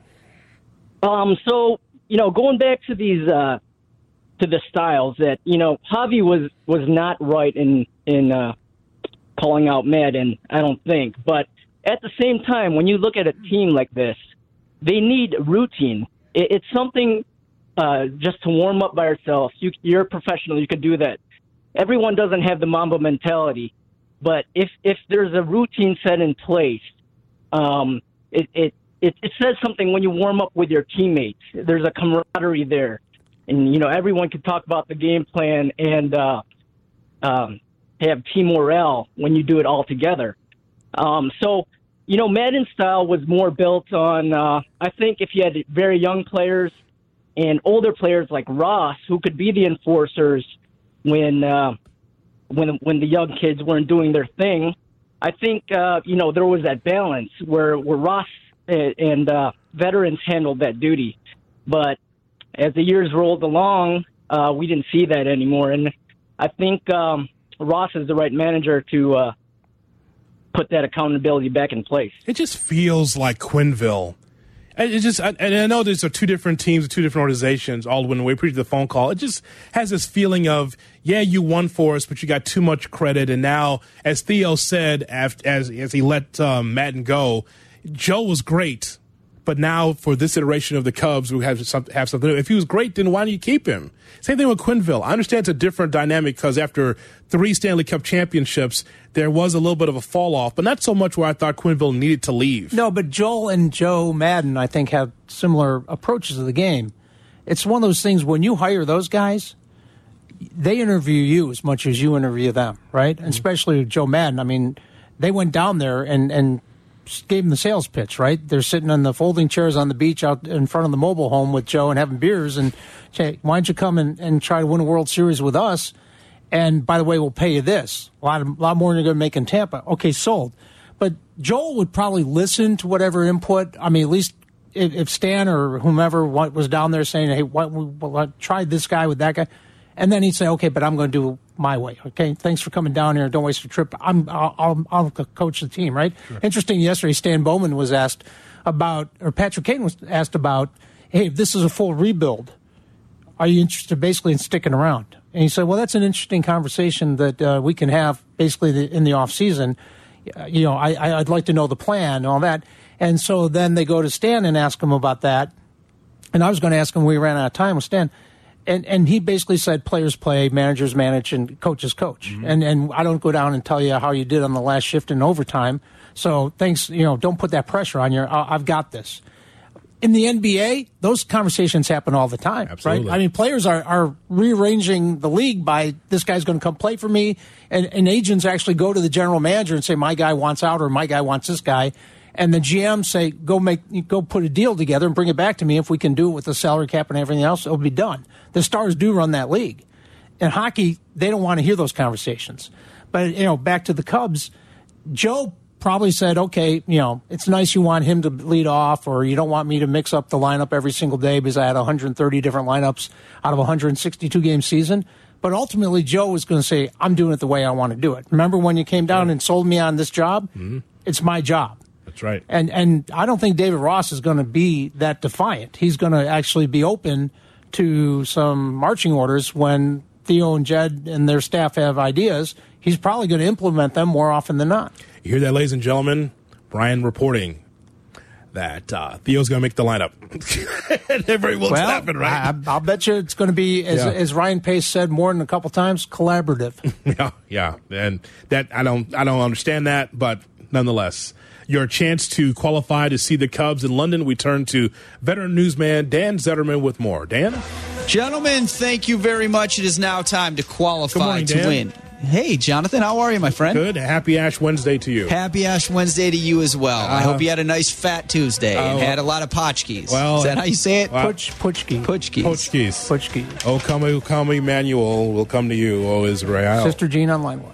Speaker 10: Um, so, you know, going back to these, uh, to the styles that, you know, Javi was, was not right in, in, uh, calling out Madden, I don't think. But at the same time, when you look at a team like this, they need routine. It, it's something, uh, just to warm up by yourself. You, you're a professional. You could do that. Everyone doesn't have the Mamba mentality, but if, if there's a routine set in place, um, it, it, It, it says something when you warm up with your teammates. There's a camaraderie there. And, you know, everyone can talk about the game plan and uh, um, have team morale when you do it all together. Um, so, you know, Madden style was more built on, uh, I think if you had very young players and older players like Ross, who could be the enforcers when uh, when when the young kids weren't doing their thing, I think, uh, you know, there was that balance where, where Ross and uh, veterans handled that duty. But as the years rolled along, uh, we didn't see that anymore. And I think um, Ross is the right manager to uh, put that accountability back in place.
Speaker 3: It just feels like Quinville. And it just, and I know these are two different teams, two different organizations. Aldwin, we appreciate the phone call. It just has this feeling of, yeah, you won for us, but you got too much credit. And now, as Theo said, as as, as he let um, Madden go, Joe was great, but now for this iteration of the Cubs, we have some, have something new. If he was great, then why don't you keep him? Same thing with Quinville. I understand it's a different dynamic because after three Stanley Cup championships, there was a little bit of a fall off, but not so much where I thought Quinville needed to leave.
Speaker 5: No, but Joel and Joe Madden, I think, have similar approaches to the game. It's one of those things when you hire those guys, they interview you as much as you interview them, right? Mm-hmm. And especially Joe Madden. I mean, they went down there and, and gave him the sales pitch, right? They're sitting on the folding chairs on the beach out in front of the mobile home with Joe and having beers and say, why don't you come and, and try to win a World Series with us? And by the way, we'll pay you this. A lot, of, a lot more than you're going to make in Tampa. Okay, sold. But Joel would probably listen to whatever input. I mean, at least if, if Stan or whomever was down there saying, hey, what, what, try this guy with that guy. And then he'd say, okay, but I'm going to do it my way. Okay, thanks for coming down here. Don't waste your trip. I'm, I'll, I'll, I'll coach the team, right? Sure. Interesting, yesterday Stan Bowman was asked about, or Patrick Kane was asked about, hey, if this is a full rebuild, are you interested basically in sticking around? And he said, well, that's an interesting conversation that uh, we can have basically the, in the off season. Uh, you know, I, I'd like to know the plan and all that. And so then they go to Stan and ask him about that. And I was going to ask him, we ran out of time with Stan. And and he basically said players play, managers manage, and coaches coach. Mm-hmm. And and I don't go down and tell you how you did on the last shift in overtime. So thanks, you know, don't put that pressure on you. I've got this. In the N B A, those conversations happen all the time,
Speaker 3: Absolutely.
Speaker 5: right? I mean, players are, are rearranging the league by this guy's going to come play for me, and, and agents actually go to the general manager and say, my guy wants out or my guy wants this guy. And the G M say, go make, go put a deal together and bring it back to me. If we can do it with the salary cap and everything else, it'll be done. The stars do run that league. In hockey, they don't want to hear those conversations. But, you know, back to the Cubs, Joe probably said, okay, you know, it's nice you want him to lead off, or you don't want me to mix up the lineup every single day because I had one hundred thirty different lineups out of a one hundred sixty-two game season. But ultimately, Joe was going to say, I'm doing it the way I want to do it. Remember when you came down and sold me on this job? Mm-hmm. It's my job.
Speaker 3: That's right.
Speaker 5: And and I don't think David Ross is going to be that defiant. He's going to actually be open to some marching orders when Theo and Jed and their staff have ideas. He's probably going to implement them more often than not.
Speaker 3: You hear that, ladies and gentlemen? Brian reporting that uh, Theo's going to make the lineup. Never will
Speaker 5: well,
Speaker 3: happen, right?
Speaker 5: I, I'll bet you it's going to be, as, yeah. as Ryan Pace said more than a couple times, collaborative.
Speaker 3: yeah, yeah, and that I don't, I don't understand that, but nonetheless, your chance to qualify to see the Cubs in London. We turn to veteran newsman Dan Zetterman with more. Dan?
Speaker 6: Gentlemen, thank you very much. It is now time to qualify
Speaker 3: morning,
Speaker 6: to
Speaker 3: Dan.
Speaker 6: win. Hey, Jonathan, how are you, my friend?
Speaker 3: Good. Happy Ash Wednesday to you.
Speaker 6: Happy Ash Wednesday to you as well. Uh, I hope you had a nice fat Tuesday uh, and had a lot of potchkis.
Speaker 3: Well,
Speaker 6: is that how you say it?
Speaker 3: Well,
Speaker 5: Puch, puchki.
Speaker 6: Puchkis.
Speaker 3: Puchkis.
Speaker 5: Puchki.
Speaker 3: O come, O come, Emmanuel will come to you, O Israel.
Speaker 5: Sister Jean on line one.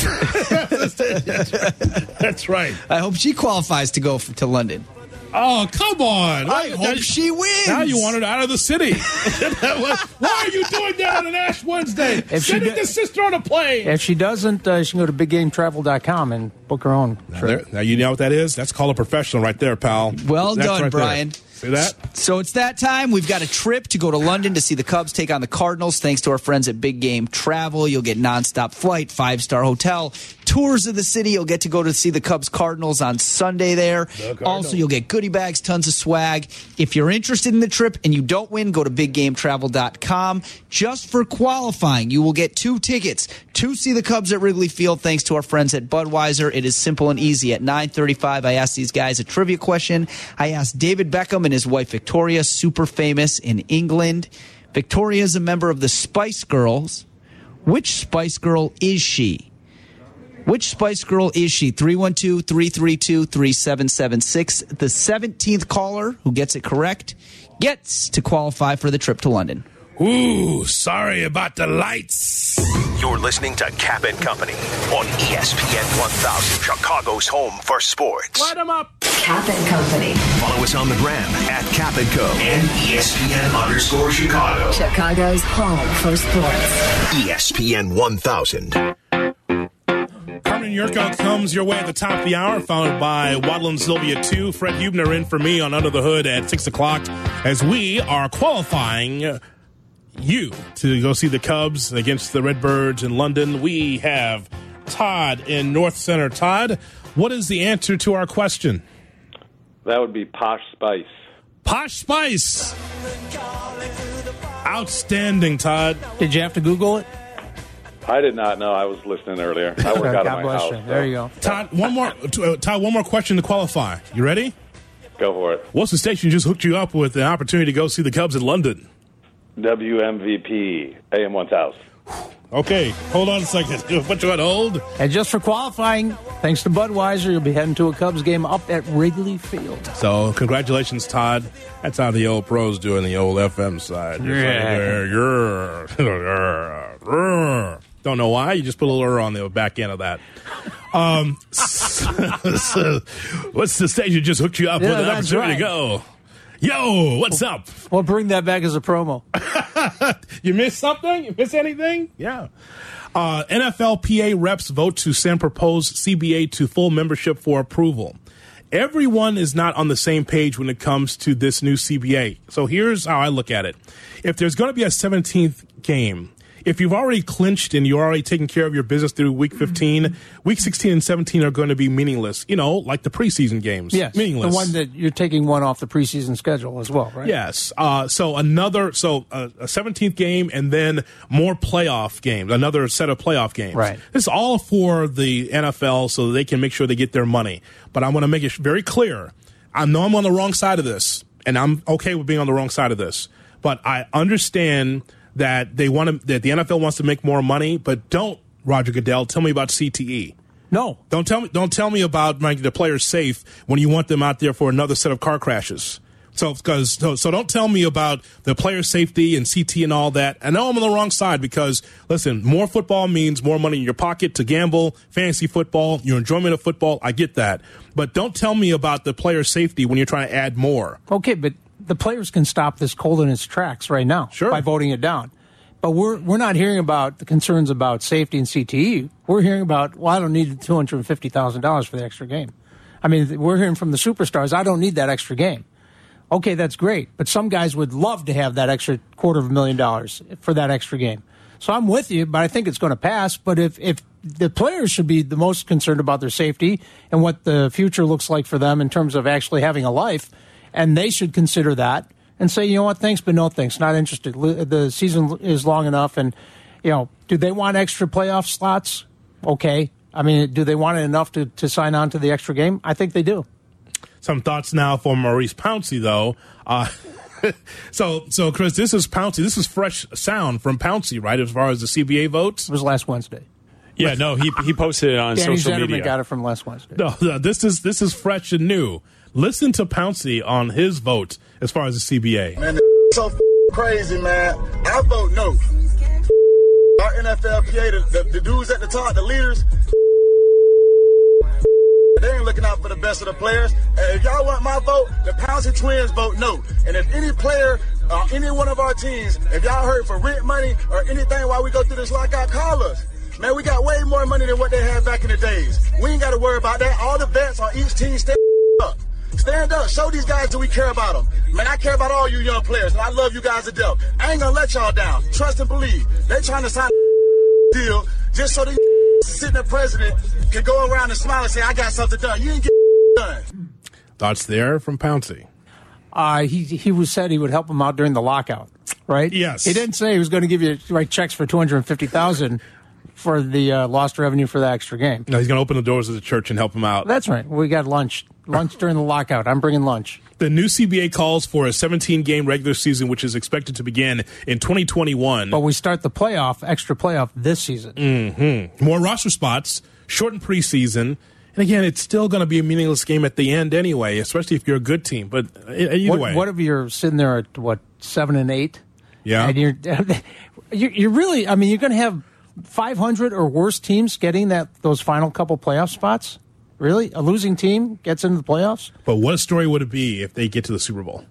Speaker 3: That's right.
Speaker 6: I hope she qualifies to go for, to London.
Speaker 3: Oh, come on.
Speaker 6: I now, hope she wins.
Speaker 3: Now you want her out of the city. Why are you doing that on an Ash Wednesday?
Speaker 5: If
Speaker 3: Sending
Speaker 5: do-
Speaker 3: the sister on a plane.
Speaker 5: If she doesn't, uh, she can go to big game travel dot com and book her own
Speaker 3: now,
Speaker 5: trip.
Speaker 3: there, now, you know what that is? That's called a professional right there, pal.
Speaker 6: Well
Speaker 3: That's
Speaker 6: done,
Speaker 3: right
Speaker 6: Brian.
Speaker 3: There. See that?
Speaker 6: So it's that time. We've got a trip to go to London to see the Cubs take on the Cardinals. Thanks to our friends at Big Game Travel. You'll get nonstop flight, five-star hotel, tours of the city. You'll get to go to see the Cubs Cardinals on Sunday there. The also, you'll get goodie bags, tons of swag. If you're interested in the trip and you don't win, go to big game travel dot com. Just for qualifying, you will get two tickets to see the Cubs at Wrigley Field thanks to our friends at Budweiser. It is simple and easy. At nine thirty-five, I asked these guys a trivia question. I asked David Beckham and his wife Victoria, super famous in England. Victoria is a member of the Spice Girls. Which Spice Girl is she? Which Spice Girl is she? three one two, three three two, three seven seven six. The seventeenth caller who gets it correct gets to qualify for the trip to London.
Speaker 3: Ooh, sorry about the lights.
Speaker 2: You're listening to Cap and Company on E S P N one thousand, Chicago's home for sports.
Speaker 3: Light them up.
Speaker 1: Cap and Company.
Speaker 2: Follow us on the gram at Cap and Co. and E S P N underscore Chicago.
Speaker 1: Chicago's home for sports.
Speaker 2: E S P N one thousand.
Speaker 3: Carmen Yurko comes your way at the top of the hour, followed by Waddle and Sylvia two. Fred Hubner in for me on Under the Hood at six o'clock as we are qualifying you to go see the Cubs against the Redbirds in London. We have Todd in North Center. Todd, what is the answer to our question?
Speaker 11: That would be Posh Spice.
Speaker 3: Posh Spice. Outstanding, Todd.
Speaker 5: Did you have to Google it?
Speaker 11: I did not know. I was listening earlier. I work out of my
Speaker 5: bless
Speaker 11: house.
Speaker 5: you. There you go.
Speaker 3: Todd, one more. Uh, Todd, one more question to qualify. You ready?
Speaker 11: Go for it.
Speaker 3: What's the station just hooked you up with the opportunity to go see the Cubs in London?
Speaker 11: W M V P A M one thousand.
Speaker 3: Okay, hold on a second. Put you on hold.
Speaker 5: And just for qualifying, thanks to Budweiser, you'll be heading to a Cubs game up at Wrigley Field.
Speaker 3: So, congratulations, Todd. That's how the old pros do on the old F M side.
Speaker 5: Yeah.
Speaker 3: Don't know why. You just put a little R on the back end of that. Um, so, so, what's the stage that just hooked you up
Speaker 5: Yeah,
Speaker 3: with an
Speaker 5: that's
Speaker 3: opportunity
Speaker 5: right.
Speaker 3: to go? Yo, what's up?
Speaker 5: We'll bring that back as a promo.
Speaker 3: You missed something? You missed anything? Yeah. Uh, N F L P A reps vote to send proposed C B A to full membership for approval. Everyone is not on the same page when it comes to this new C B A. So here's how I look at it. If there's going to be a seventeenth game, if you've already clinched and you're already taking care of your business through week fifteen, week sixteen and seventeen are going to be meaningless, you know, like the preseason games.
Speaker 5: Yes,
Speaker 3: meaningless.
Speaker 5: the one that you're taking one off the preseason schedule as well, right?
Speaker 3: Yes. Uh, so another, so a, a seventeenth game and then more playoff games, another set of playoff games.
Speaker 5: Right.
Speaker 3: This is all for the N F L so they can make sure they get their money. But I want to make it very clear. I know I'm on the wrong side of this, and I'm okay with being on the wrong side of this. But I understand that they want to, that the N F L wants to make more money, but don't, Roger Goodell, tell me about C T E.
Speaker 5: No.
Speaker 3: Don't tell me, don't tell me about making the players safe when you want them out there for another set of car crashes. So, because, so, so don't tell me about the player safety and C T and all that. I know I'm on the wrong side because, listen, more football means more money in your pocket to gamble, fantasy football, your enjoyment of football. I get that. But don't tell me about the player safety when you're trying to add more.
Speaker 5: Okay, but the players can stop this cold in its tracks right now
Speaker 3: Sure.
Speaker 5: by voting it down. But we're we're not hearing about the concerns about safety and C T E. We're hearing about, well, I don't need two hundred fifty thousand dollars for the extra game. I mean, we're hearing from the superstars, I don't need that extra game. Okay, that's great. But some guys would love to have that extra quarter of a million dollars for that extra game. So I'm with you, but I think it's going to pass. But if, if the players should be the most concerned about their safety and what the future looks like for them in terms of actually having a life, and they should consider that and say, you know what, thanks, but no thanks, not interested. The season is long enough. And, you know, do they want extra playoff slots? Okay. I mean, do they want it enough to, to sign on to the extra game? I think they do.
Speaker 3: Some thoughts now for Maurice Pouncey, though. Uh, so, so Chris, this is Pouncey. This is fresh sound from Pouncey, right, as far as the C B A votes?
Speaker 5: It was last Wednesday.
Speaker 8: Yeah, no, he he posted it on
Speaker 5: Danny
Speaker 8: social
Speaker 5: Zetterman
Speaker 8: media.
Speaker 5: got it from last Wednesday.
Speaker 3: No, no, this is this is fresh and new. Listen to Pouncey on his vote as far as the C B A.
Speaker 12: Man, so f- crazy, man. I vote no. Our N F L P A, the, the, the dudes at the top, the leaders, they ain't looking out for the best of the players. And if y'all want my vote, the Pouncey twins vote no. And if any player, uh, any one of our teams, if y'all heard for rent money or anything while we go through this lockout, call us. Man, we got way more money than what they had back in the days. We ain't got to worry about that. All the vets on each team stand up. Stand up. Show these guys that we care about them. Man, I care about all you young players, and I love you guys to death. I ain't going to let y'all down. Trust and believe. They trying to sign a deal just so the sitting there president can go around and smile and say, I got something done. You ain't get done.
Speaker 3: Thoughts there from Pouncey.
Speaker 5: Uh, he he was said he would help him out during the lockout, right?
Speaker 3: Yes.
Speaker 5: He didn't say he was going to give you write checks for two hundred fifty thousand dollars for the uh, lost revenue for the extra game.
Speaker 3: No, he's going to open the doors of the church and help him out.
Speaker 5: That's right. We got lunch. Lunch during the lockout. I'm bringing lunch.
Speaker 3: The new C B A calls for a seventeen-game regular season, which is expected to begin in twenty twenty-one.
Speaker 5: But we start the playoff, extra playoff this season.
Speaker 3: Mm-hmm. More roster spots, shortened preseason. And again, it's still going to be a meaningless game at the end anyway, especially if you're a good team. But either
Speaker 5: what,
Speaker 3: way.
Speaker 5: What if you're sitting there at, what, seven and eight?
Speaker 3: Yeah.
Speaker 5: And you're, you're, you're really, I mean, you're going to have five hundred or worse teams getting that those final couple playoff spots? Really? A losing team gets into the playoffs?
Speaker 3: But what a story would it be if they get to the Super Bowl?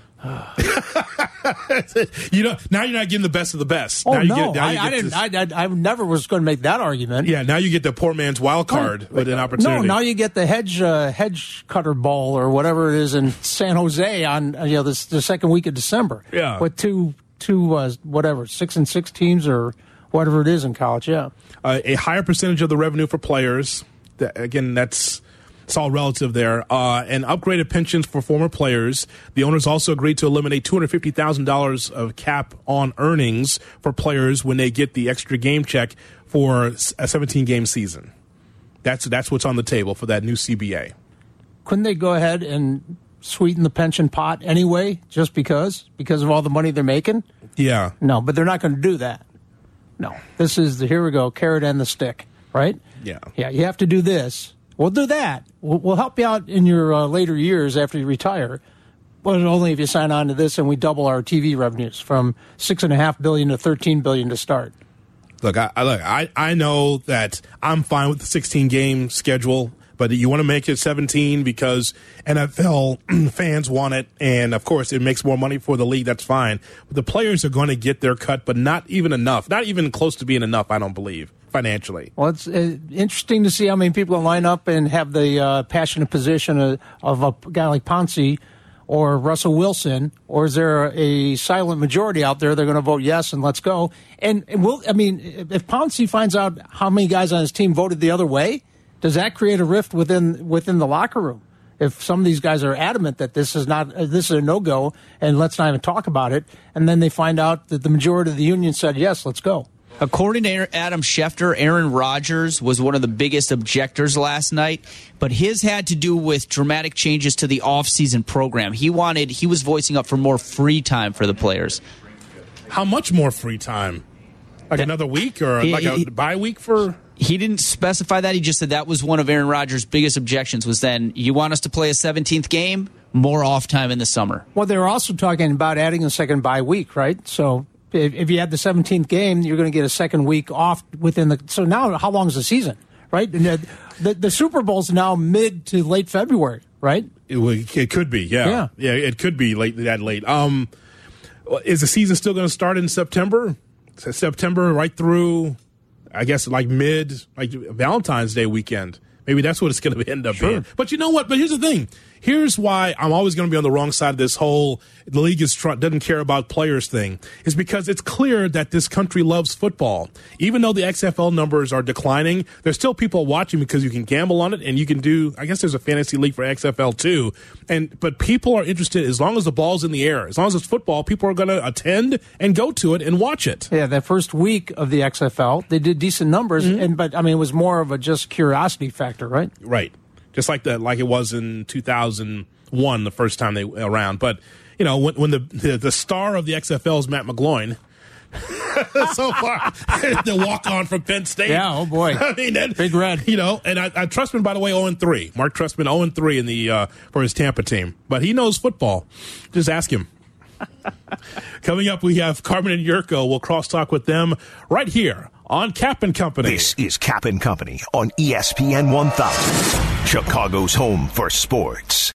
Speaker 3: you know, now you're not getting the best of the best.
Speaker 5: Oh,
Speaker 3: now you
Speaker 5: no.
Speaker 3: Get, now
Speaker 5: I,
Speaker 3: you
Speaker 5: I
Speaker 3: get
Speaker 5: didn't.
Speaker 3: this,
Speaker 5: I, I, I never was going to make that argument.
Speaker 3: Yeah, now you get the poor man's wild card
Speaker 5: Oh,
Speaker 3: with an opportunity.
Speaker 5: No, now you get the hedge uh, hedge cutter ball or whatever it is in San Jose on uh, you know this, the second week of December.
Speaker 3: Yeah.
Speaker 5: With two two uh, whatever six and six teams or whatever it is in college. Yeah.
Speaker 3: Uh, a higher percentage of the revenue for players. That, again, that's it's all relative there. Uh, and upgraded pensions for former players. The owners also agreed to eliminate two hundred fifty thousand dollars of cap on earnings for players when they get the extra game check for a seventeen-game season. That's that's what's on the table for that new C B A.
Speaker 5: Couldn't they go ahead and sweeten the pension pot anyway, just because? Because of all the money they're making?
Speaker 3: Yeah.
Speaker 5: No, but they're not going to do that. No. This is the, here we go, carrot and the stick, right?
Speaker 3: Yeah.
Speaker 5: Yeah, you have to do this. We'll do that. We'll, we'll help you out in your uh, later years after you retire, but only if you sign on to this and we double our T V revenues from six and a half billion to thirteen billion to start.
Speaker 3: Look, I, I look, I, I know that I'm fine with the sixteen game schedule, but you want to make it seventeen because N F L fans want it, and of course it makes more money for the league. That's fine. But the players are going to get their cut, but not even enough. Not even close to being enough, I don't believe, financially.
Speaker 5: Well, it's uh, interesting to see how many people line up and have the uh, passionate position of, of a guy like Pouncey or Russell Wilson, or is there a silent majority out there? They're going to vote yes and let's go. And, and we'll, I mean, if Pouncey finds out how many guys on his team voted the other way, does that create a rift within within the locker room? If some of these guys are adamant that this is not uh, this is a no go, and let's not even talk about it, and then they find out that the majority of the union said yes, let's go.
Speaker 6: According to Adam Schefter, Aaron Rodgers was one of the biggest objectors last night, but his had to do with dramatic changes to the offseason program. He wanted, he was voicing up for more free time for the players.
Speaker 3: How much more free time? Like that, another week or he, like a he, bye week for?
Speaker 6: He didn't specify that. He just said that was one of Aaron Rodgers' biggest objections was then, you want us to play a seventeenth game? More off time in the summer.
Speaker 5: Well, they were also talking about adding a second bye week, right? So if you had the seventeenth game, you're going to get a second week off within the. So now, how long is the season, right? The, the, the Super Bowl's now mid to late February, right?
Speaker 3: It, it could be, yeah. yeah, yeah. It could be late that late. Um, is the season still going to start in September? September right through, I guess, like mid, like Valentine's Day weekend. Maybe that's what it's going to end up
Speaker 5: sure.
Speaker 3: being. But you know what? But here's the thing. Here's why I'm always going to be on the wrong side of this whole the league is tr- doesn't care about players thing. Is because it's clear that this country loves football. Even though the X F L numbers are declining, there's still people watching because you can gamble on it and you can do. I guess there's a fantasy league for X F L too. And but people are interested as long as the ball's in the air, as long as it's football. People are going to attend and go to it and watch it.
Speaker 5: Yeah, that first week of the X F L, they did decent numbers, mm-hmm. and but I mean it was more of a just curiosity factor, right?
Speaker 3: Right. Just like the like it was in two thousand one, the first time they were around. But you know, when, when the, the the star of the X F L is Matt McGloin, so far the walk on from Penn State.
Speaker 5: Yeah, oh boy,
Speaker 3: I mean, that,
Speaker 5: Big Red.
Speaker 3: You know, and I, I Trustman, by the way, zero and three. Mark Trustman, zero and three in the uh, for his Tampa team, but he knows football. Just ask him. Coming up, we have Carmen and Yurko. We'll crosstalk with them right here on Cap and Company.
Speaker 2: This is Cap and Company on E S P N one thousand, Chicago's home for sports.